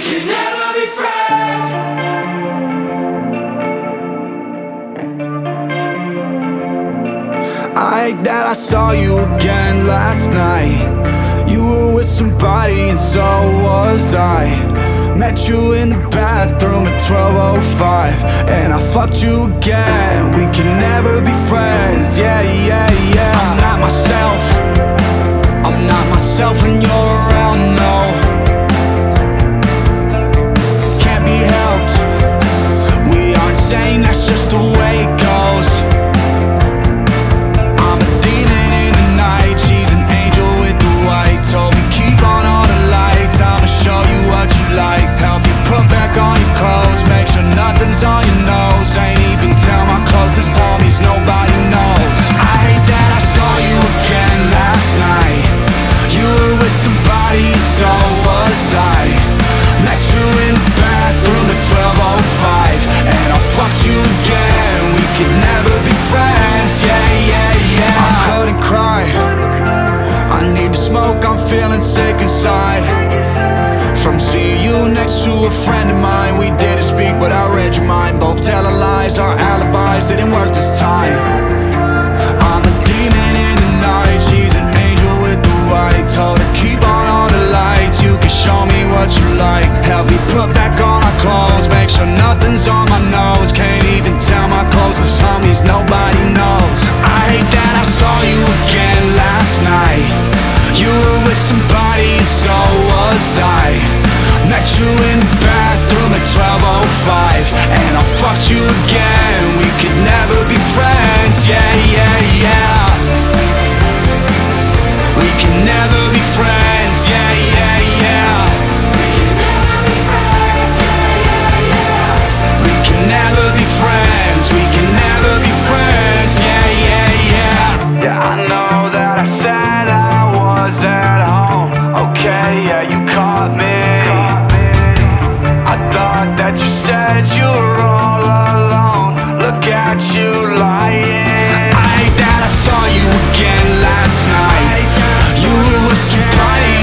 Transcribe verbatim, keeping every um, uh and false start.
can never be friends. I hate that I saw you again last night. You were with somebody and so was I. Met you in the bathroom at twelve oh five, and I fucked you again. We can never be friends, yeah, yeah, yeah. I'm not myself, I'm not myself when you're around, no. Can't be helped, we aren't saying that's just the way it goes. I'm a demon in the night, she's an angel with the white. Told me keep on all the lights, I'ma show you what you like. Help you put back on your clothes, make sure nothing's on your nose. Ain't even tell my closest homies, nobody knows. I hate that I saw you again last night. You were with somebody, so was I. Met you in the bathroom at twelve oh five, and I fucked you again. We could never be friends, yeah, yeah, yeah. I couldn't cry, I need to smoke, I'm feeling sick inside. From seeing you next to a friend of mine. We didn't speak, but I read your mind. Both telling lies, our alibis didn't work this time. I'm a demon in the night, she's an angel with the white. Told her keep on all the lights, you can show me what you like. Help me put back on my clothes, make sure nothing's on my nose. Can't even tell my closest homies, nobody knows. I hate that I saw you again last night. You were with somebody and so was I. Met you in the bathroom at twelve oh five, and I fucked you again. We could never be friends, yeah, yeah, yeah. We can never be friends, yeah, yeah, yeah. We can never be friends, we can never be friends, yeah, yeah, yeah. Yeah, I know that I said I was at home, okay, yeah, you caught me. I thought that you said you were all alone. Look at you lying. I hate that I saw you again last night. You were with somebody